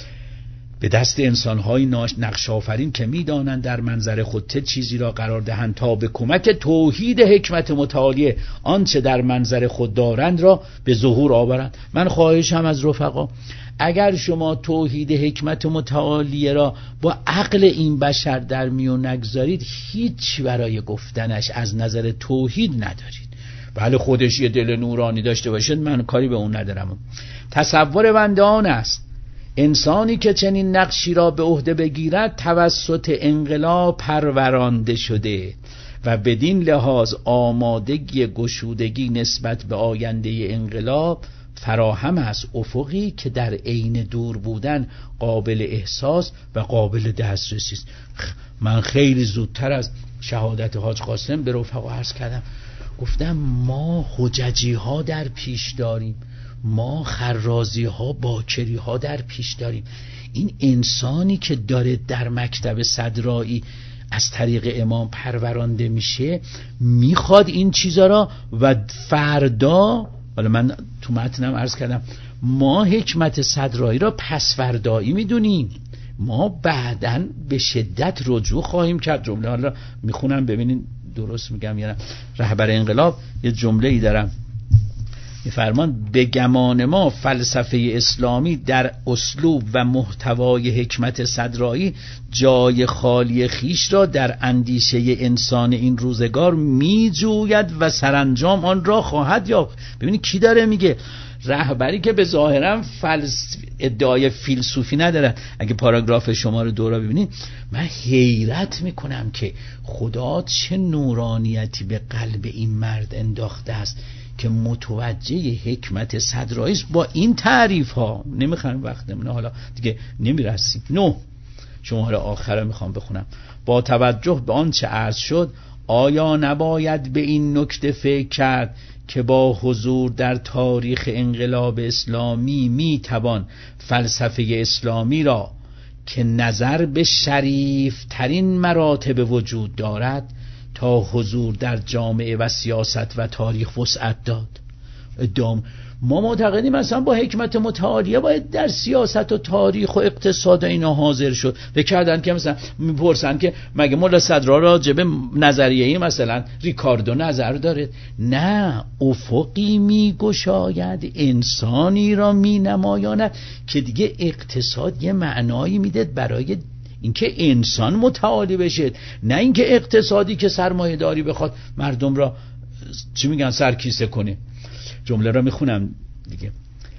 به دست انسان‌های نقش آفرین که می‌دانند در منظر خود چه چیزی را قرار دهند تا به کمک توحید حکمت متعالی آنچه در منظر خود دارند را به ظهور آورند. من خواهشم از رفقا، اگر شما توحید حکمت متعالی را با عقل این بشر در میون نگذارید هیچ برای گفتنش از نظر توحید ندارید. بله خودش یه دل نورانی داشته باشد، من کاری به اون ندارم. تصور بنده آن است انسانی که چنین نقشی را به عهده بگیرد توسط انقلاب پرورانده شده و بدین لحاظ آمادگی گشودگی نسبت به آینده انقلاب فراهم است، افقی که در عین دور بودن قابل احساس و قابل دسترسی است. من خیلی زودتر از شهادت حاج قاسم به رفقا عرض کردم، گفتم ما حججی ها در پیش داریم، ما خرازی ها باکری ها در پیش داریم. این انسانی که داره در مکتب صدرایی از طریق امام پرورانده میشه میخواد این چیزا را و فردا، حالا من تو متنم عرض کردم ما حکمت صدرایی را پس فردایی میدونیم، ما بعداً به شدت رجوع خواهیم کرد. جمله حالا میخونم ببینین درست میگم یا نه. رهبر انقلاب یه جمله ای دارم میفرمان به گمان ما فلسفه اسلامی در اسلوب و محتوای حکمت صدرایی جای خالی خیش را در اندیشه انسان این روزگار میجوید و سرانجام آن را خواهد یافت. ببینید کی داره میگه؟ رهبری که به ظاهرا فلس... ادعای فیلسوفی نداره. اگه پاراگراف شما رو دورا ببینید من حیرت میکنم که خدا چه نورانیتی به قلب این مرد انداخته است که متوجه حکمت صدرایی است با این تعریف ها. نمیخوام وقتمون حالا دیگه نمیرسیم. نه شماره آخر میخوام بخونم. با توجه به آنچه عرض شد آیا نباید به این نکته فکر کرد که با حضور در تاریخ انقلاب اسلامی میتوان فلسفه اسلامی را که نظر به شریف ترین مراتب وجود دارد تا حضور در جامعه و سیاست و تاریخ وسعت داد. ادام ما معتقدیم مثلا با حکمت متعالیه باید در سیاست و تاریخ و اقتصاد و اینا حاضر شد. بکردن که مثلا میپرسن که مگه مولا صدرا راجب نظریه‌ای مثلا ریکاردو نظر داره؟ نه، افقی میگشاید، انسانی را مینمایاند که دیگه اقتصاد یه معنایی میده برای اینکه انسان متعالی بشه، نه اینکه اقتصادی که سرمایه داری بخواد مردم را چی میگن سرکیسه کنه. جمله را میخونم دیگه.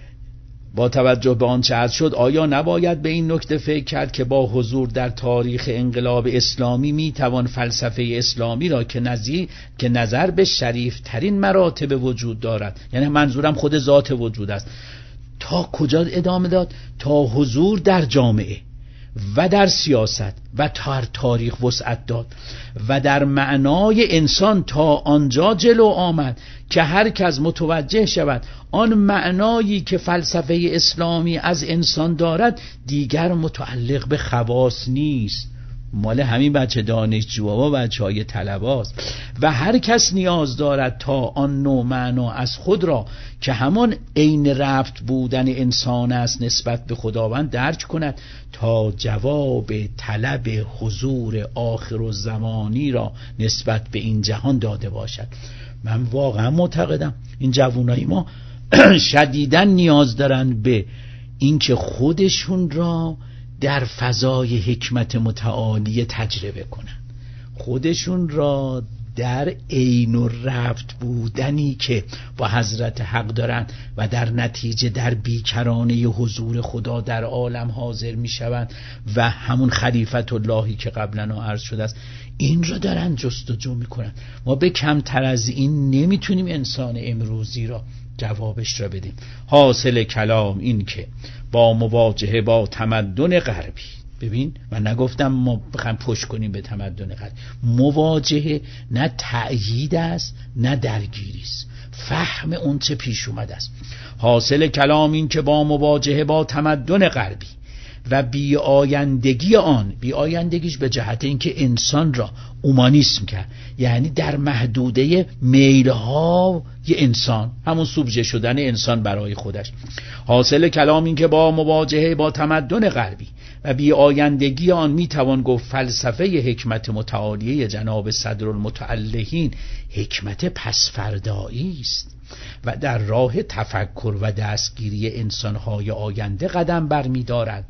با توجه به آنچه عرض شد آیا نباید به این نکته فکر کرد که با حضور در تاریخ انقلاب اسلامی میتوان فلسفه اسلامی را که نظیر که نظر به شریف ترین مراتب وجود دارد، یعنی منظورم خود ذات وجود است، تا کجا ادامه داد؟ تا حضور در جامعه و در سیاست و تا تاریخ وسعت داد و در معنای انسان تا آنجا جلو آمد که هر کس متوجه شود آن معنایی که فلسفه اسلامی از انسان دارد دیگر متعلق به خواص نیست، مال همین بچه دانشجوها و بچه های طلباست و هر کس نیاز دارد تا آن نوع معنا از خود را که همان عین ربط بودن انسان است نسبت به خداوند درک کند تا جواب طلب حضور آخر الزمانی را نسبت به این جهان داده باشد. من واقعا معتقدم این جوانای ما شدیداً نیاز دارن به اینکه خودشون را در فضای حکمت متعالی تجربه کنن، خودشون را در عین و ربط بودنی که با حضرت حق دارن و در نتیجه در بیکرانه حضور خدا در عالم حاضر می شوند و همون خلیفت اللهی که قبلا عرض شده است این را دارن جستجو می کنن. ما به کمتر از این نمیتونیم انسان امروزی را جوابش را بدیم. حاصل کلام این که با مواجهه با تمدن غربی، ببین من نگفتم ما بخوایم پشت کنیم به تمدن غربی، مواجهه نه تأیید است نه درگیری است، فهم اون چه پیش اومده است. حاصل کلام این که با مواجهه با تمدن غربی و بی آیندگی آن، بی آیندگیش به جهت اینکه انسان را اومانیسم کرد، یعنی در محدوده میل‌ها یه انسان، همون سوبژه شدن انسان برای خودش. حاصل کلام این که با مواجهه با تمدن غربی و بی آیندگی آن میتوان گفت فلسفه حکمت متعالیه جناب صدرالمتعلحین حکمت پسفردایی است و در راه تفکر و دستگیری انسانهای آینده قدم برمی دارد.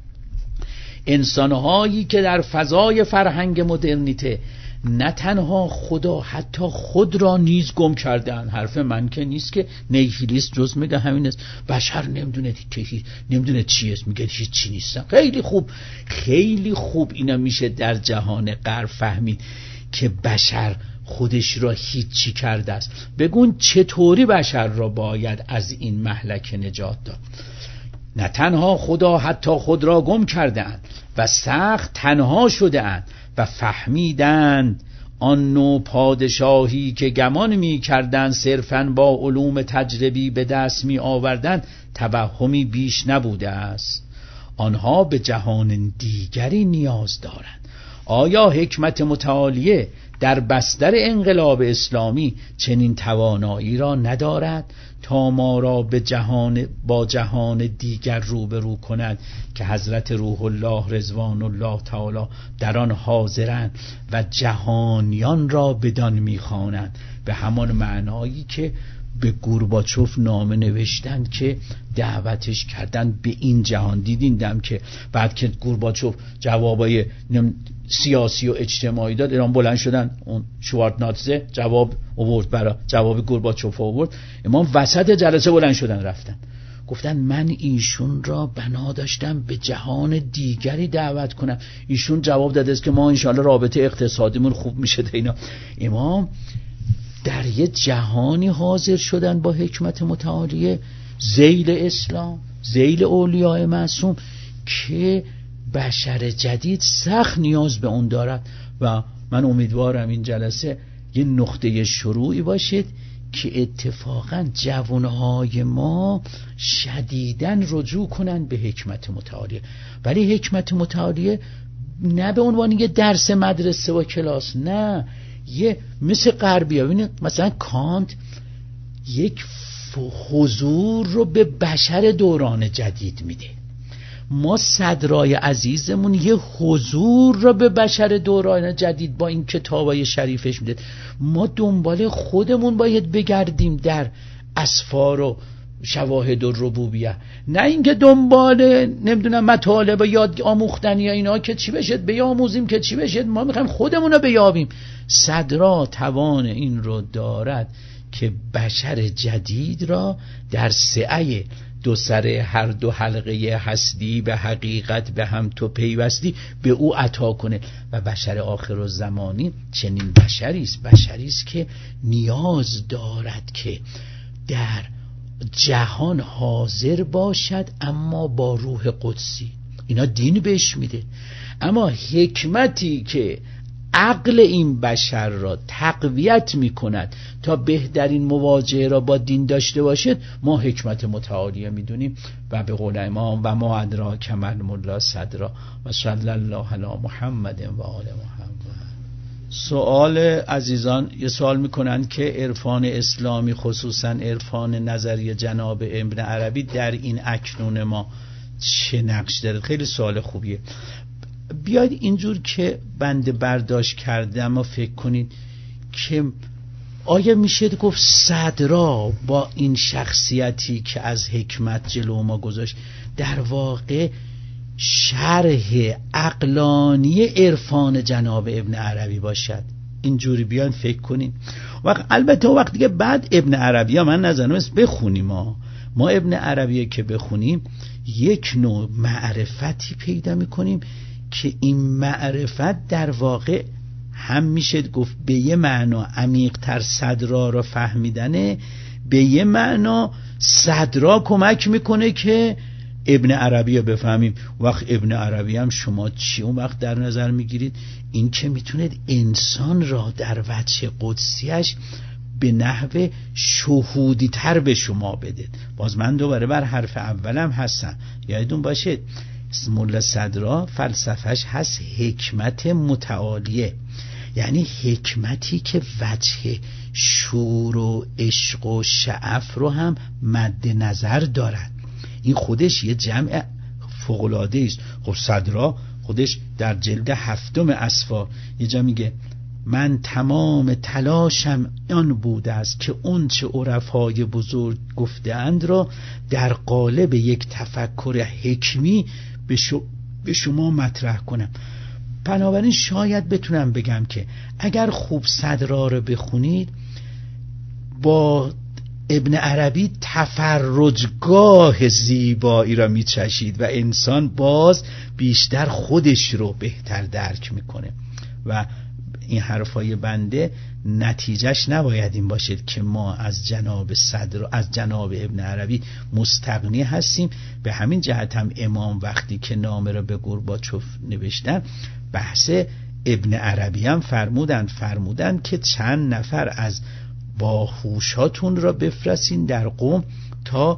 انسانهایی که در فضای فرهنگ مدرنیته نه تنها خدا حتی خود را نیز گم کردن. حرف من که نیست که نیهیلیست جز میگه همین است، بشر نمیدونه که نمیدونه چی است، میگه هیچ چی نیستن. خیلی خوب خیلی خوب اینا میشه در جهان غرب فهمید که بشر خودش را هیچی کرده است. بگون چطوری بشر را باید از این مهلک نجات داد؟ نه تنها خدا حتی خود را گم کردند و سخت تنها شدند و فهمیدند آن نوع پادشاهی که گمان می کردند صرفاً با علوم تجربی به دست می آوردند توهمی بیش نبوده است. آنها به جهان دیگری نیاز دارند. آیا حکمت متعالیه در بستر انقلاب اسلامی چنین توانایی را ندارد تا ما را به جهان با جهان دیگر روبرو کند که حضرت روح الله رضوان الله تعالی در آن حاضرند و جهانیان را بدان می‌خوانند، به همان معنایی که به گورباچوف نامه نوشتند که دعوتش کردن به این جهان. دیدین دم که بعد که گورباچوف جوابای سیاسی و اجتماعی داد، ایران بلند شدن، اون شواردنادزه جواب آورد، برای جواب گورباچوف آورد، امام وسط جلسه بلند شدن رفتن گفتن من ایشون را بنا داشتم به جهان دیگری دعوت کنم، ایشون جواب داده است که ما انشاءالله رابطه اقتصادیمون خوب میشه اینا. امام در یه جهانی حاضر شدن با حکمت متعالیه ذیل اسلام، ذیل اولیاء معصوم که بشر جدید سخت نیاز به اون دارد و من امیدوارم این جلسه یه نقطه شروعی باشید که اتفاقا جوانهای ما شدیداً رجوع کنن به حکمت متعالیه، ولی حکمت متعالیه نه به عنوان یه درس مدرسه و کلاس، نه، یه مثل غربی ها. ببینید مثلا کانت یک حضور رو به بشر دوران جدید میده. ما صدرای عزیزمون یه حضور رو به بشر دوران جدید با این کتابای شریفش میده. ما دنبال خودمون باید بگردیم در اسفار و شواهد و ربوبیه، نه اینکه دنبال نمیدونم مطالب یاد آموختنی یا اینا که چی بشد بیاموزیم که چی بشد. ما میخوایم خودمون رو بیابیم. صدرا توان این رو دارد که بشر جدید را در سعی دو سر هر دو حلقه هستی به حقیقت به هم تو پیوستی به او عطا کنه. و بشر آخرالزمانی چنین بشری است، بشری است که نیاز دارد که در جهان حاضر باشد اما با روح قدسی. اینا دین بهش میده. اما حکمتی که عقل این بشر را تقویت میکند تا بهترین مواجهه را با دین داشته باشد، ما حکمت متعالیه میدونیم. و به قول امام و ما ادراک ما الملا صدرا و صلی الله علی محمد و آل محمد. سوال عزیزان یه سوال میکنن که عرفان اسلامی خصوصا عرفان نظری جناب ابن عربی در این اکنون ما چه نقش داره؟ خیلی سوال خوبیه. بیاید اینجور که بنده برداشت کردم و فکر کنید که آیا میشه گفت صدرا با این شخصیتی که از حکمت جلو ما گذاشت در واقع شرح عقلانی عرفان جناب ابن عربی باشد؟ اینجوری بیان فکر کنین. وقت البته وقتی که بعد ابن عربی ها من نظرم است بخونیم، ما ما ابن عربی که بخونیم یک نوع معرفتی پیدا میکنیم که این معرفت در واقع هم میشه گفت به یه معنا عمیق‌تر صدرا رو فهمیدنه، به یه معنا صدرا کمک میکنه که ابن عربی رو بفهمیم. وقت ابن عربی هم شما چی اون وقت در نظر میگیرید؟ این که میتونید انسان را در وجه قدسیش به نحو شهودی تر به شما بده. باز من دوباره بر حرف اولم هستم، یادتون باشه مولا صدرا فلسفهش هست حکمت متعالیه، یعنی حکمتی که وجه شور و عشق و شعف رو هم مد نظر دارد. این خودش یه جمع فوق‌العاده است. خب صدرا خودش در جلد هفتم اسفار یه جا میگه من تمام تلاشم آن بوده است که اون چه عرفای بزرگ گفته‌اند را در قالب یک تفکر حکمی به شما مطرح کنم. بنابراین شاید بتونم بگم که اگر خوب صدرا رو بخونید با ابن عربی تفرجگاه زیبایی را میچشید و انسان باز بیشتر خودش رو بهتر درک میکنه. و این حرفای بنده نتیجهش نباید این باشد که ما از جناب صدر از جناب ابن عربی مستغنی هستیم. به همین جهت هم امام وقتی که نامه را به گورباچوف نوشتن بحث ابن عربی هم فرمودن فرمودن که چند نفر از باهوشاتون را بفرستین در قم تا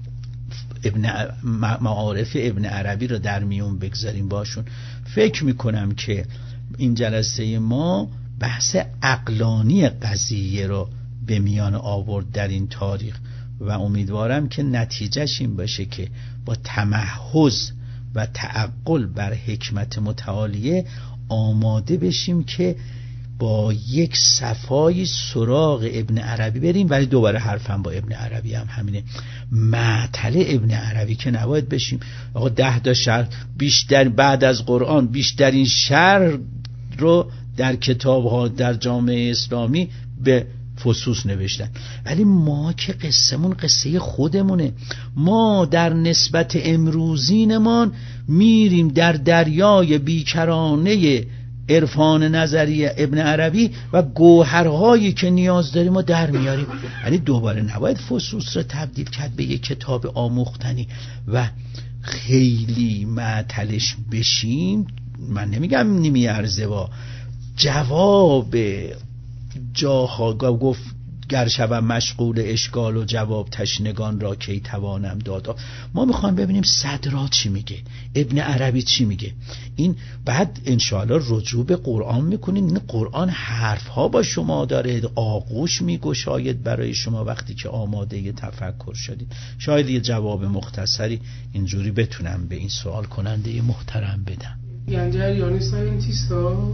ابن معارف ابن عربی را در میون بگذاریم باشون. فکر میکنم که این جلسه ما بحث عقلانی قضیه رو به میان آورد در این تاریخ و امیدوارم که نتیجهش این باشه که با تمحض و تعقل بر حکمت متعالیه آماده بشیم که با یک صفای سراغ ابن عربی بریم. ولی دوباره حرفم با ابن عربی هم همینه، معطل ابن عربی که نباید بشیم آقا ده تا شرح بیشتر بعد از قرآن بیشترین شرح رو در کتاب ها در جامعه اسلامی به فصوص نوشتن. ولی ما که قصهمون قصه خودمونه، ما در نسبت امروزینمان میریم در دریای بیکرانه عرفان نظری ابن عربی و گوهرهایی که نیاز داریم ما در میاریم. یعنی دوباره نباید فصوص رو تبدیل کرد به یک کتاب آموختنی و خیلی معطلش بشیم. من نمیگم نیمی ارزه، با جواب جاها گفت گر شوم مشغول اشکال و جواب تشنگان را کی توانم دادا. ما میخوایم ببینیم صدرا چی میگه، ابن عربی چی میگه. این بعد انشاءالله رجوع به قرآن میکنین. این قرآن حرف ها با شما داره، آغوش میگشاید برای شما وقتی که آماده ی تفکر شدید. شاید یه جواب مختصری اینجوری بتونم به این سوال کننده محترم بدم. یعنی جریانی ساینتیستا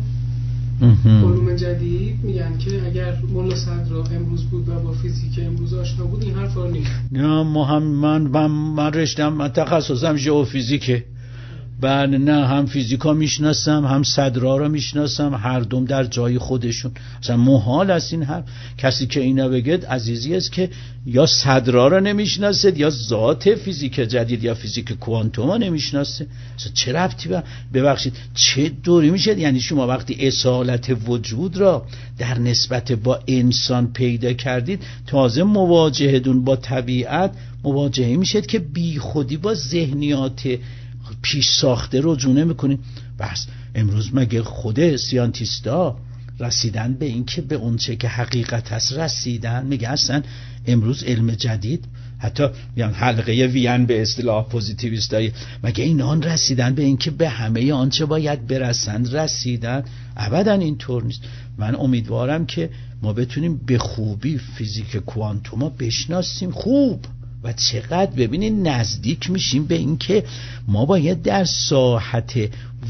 علوم جدید میگن که اگر ملا صدرا امروز بود و با فیزیک امروز آشنا بود این حرفا نیست. نه محمد من من رشتم من تخصصم ژئوفیزیکه. بله نه، هم فیزیکا میشناسم هم صدرا رو میشناسم، هر دوم در جای خودشون. اصلا محال است این حرف. کسی که اینا بگه عزیزی است که یا صدرا رو نمیشناسه یا ذات فیزیک جدید یا فیزیک کوانتوم رو نمیشناسه. اصلا چه ربطی به ببخشید چه دوری میشه؟ یعنی شما وقتی اصالت وجود را در نسبت با انسان پیدا کردید، تازه مواجهتون با طبیعت مواجهه میشید که بی خودی با ذهنیات پیش ساخته رجوع نمی‌کنین. بس امروز مگه خود ساینتیستا رسیدن به این که به اون چه که حقیقت هست رسیدن؟ میگه اصلا امروز علم جدید حتی میگن حلقه وین به اصطلاح پوزیتیویستای، مگه اینان رسیدن به این که به همه آنچه باید برسند رسیدن؟ ابدا اینطور نیست. من امیدوارم که ما بتونیم به خوبی فیزیک کوانتوم بشناسیم خوب و چقدر ببینید نزدیک میشیم به این که ما باید در ساحت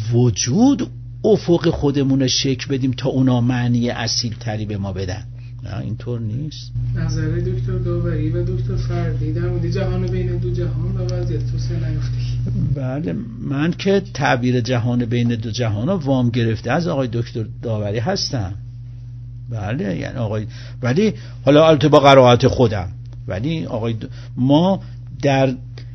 وجود افق خودمون رو شکل بدیم تا اونا معنی اصیل تری به ما بدن. نه اینطور نیست. نظر دکتر داوری و دکتر فردی در مورد جهان بین دو جهان و وضعیت توسعه نیافته. بله من که تعبیر جهان بین دو جهان رو وام گرفته از آقای دکتر داوری هستم. بله یعنی آقای، ولی حالا البته با قرائت خودم، ولی آقای د... ما در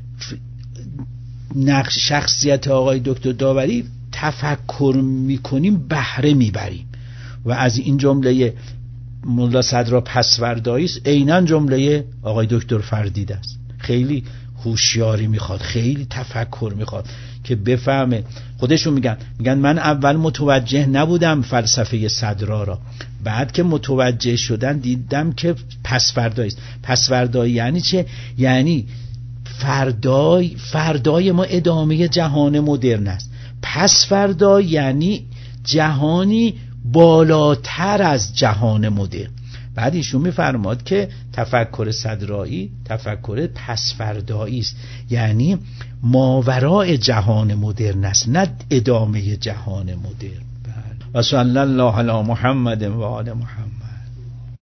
نقش شخصیت آقای دکتر داوری تفکر میکنیم، بهره میبریم و از این جمله ملا صدرا پسوردایی است عیناً جمله آقای دکتر فردید است. خیلی هوشیاری میخواد، خیلی تفکر میخواد که بفهمه. خودشون میگن میگن من اول متوجه نبودم فلسفه صدرا را، بعد که متوجه شدن دیدم که پسوردایی است. پسوردایی یعنی چه؟ یعنی فردای فردای ما ادامه جهان مدرن است. پس فردا یعنی جهانی بالاتر از جهان مدرن. بعد ایشون میفرماد که تفکر صدرایی تفکر پسفردایی است، یعنی ماوراء جهان مدرن است نه ادامه جهان مدرن. و صلی الله علی محمد و آل محمد.